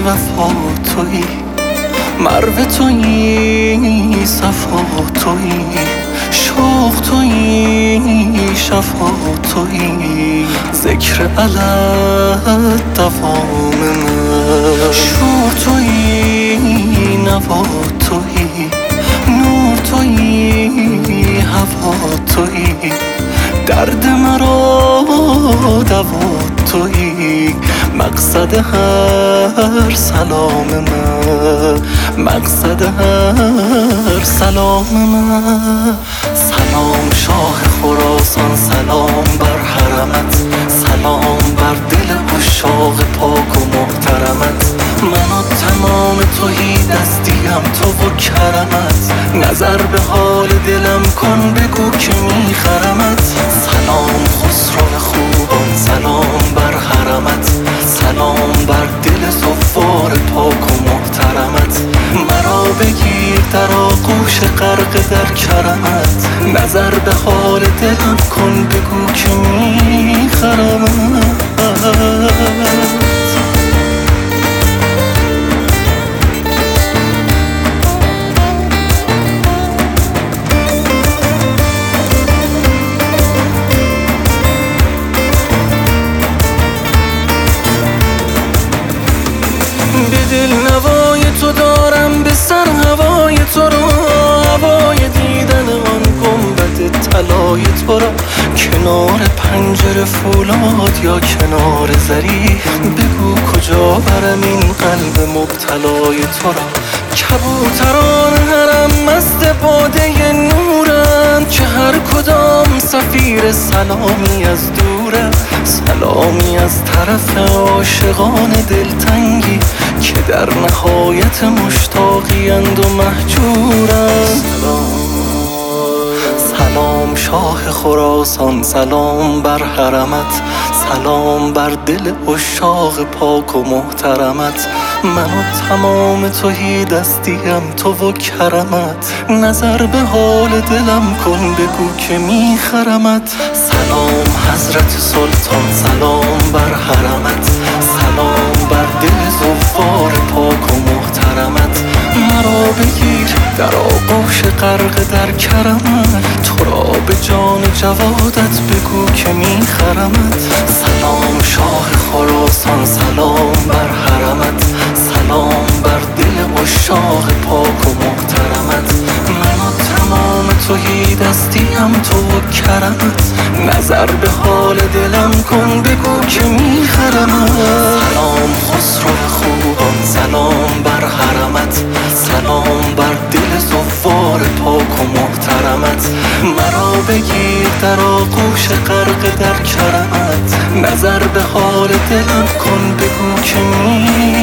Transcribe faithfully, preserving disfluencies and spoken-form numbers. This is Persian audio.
وفا تویی، مرو تویی، صفا تویی، شوق تویی، شفا تویی، ذکر الهت دوام من. شور تویی، نوا تویی، نور تویی، هوا تویی، درد مرا دوا تویی، مقصد هر سلام من، مقصد هر سلام من. سلام شاه خراسان، سلام بر حرمت، سلام بر دل عشاق پاک و محترمت. من و تمام تویی دستیم، تو و کرمت، نظر به حال دلم کن، بگو که میخرمت. سلام خسرو خوبان، سلام بر حرمت، سلام بر دل زوار پاک و محترمت. مرا بگیر در آغوش غرق در کرمت، نظر به حال دلم کن، بگو که میخرمت. به دل نوای تو دارم، به سر هوای تو را، هوای دیدن آن گنبد طلای تو را. کنار پنجره فولاد یا کنار زری، بگو کجا برم این قلب مبتلای تو را. کبوتران حرم مست باده نورند، که هر کدام سفیر سلامی از دوره، سلامی از طرف عاشقان دلتنگی، که در نهایت مشتاقی اند و مهجورند. سلام شاه خراسان، سلام بر حرمت، سلام بر دل عشاق پاک و محترمت. من و تمام تویی دستیم، تو و کرمت، نظر به حال دلم کن، بگو که میخرمت. سلام حضرت سلطان، سلام بر حرمت، سلام بر دل زوار پاک و محترمت. مرا بگیر در آغوش غرق در کرمت، تو را به جان جوادت بگو که میخرمت. سلام شاه خراسان، سلام بر حرمت، سلام بر دل عشاق پاک و محترمت. من و تمام تویی دستیم، تو و کرمت، نظر به حال دلم کن، بگو که میخرمت. سلام خسرو خوبان، سلام بر حرمت، سلام بر دل زوار پاک و محترمت. مرا بگیر در آغوش غرق در کرمت، نظر به حال دلم کن، بگو که می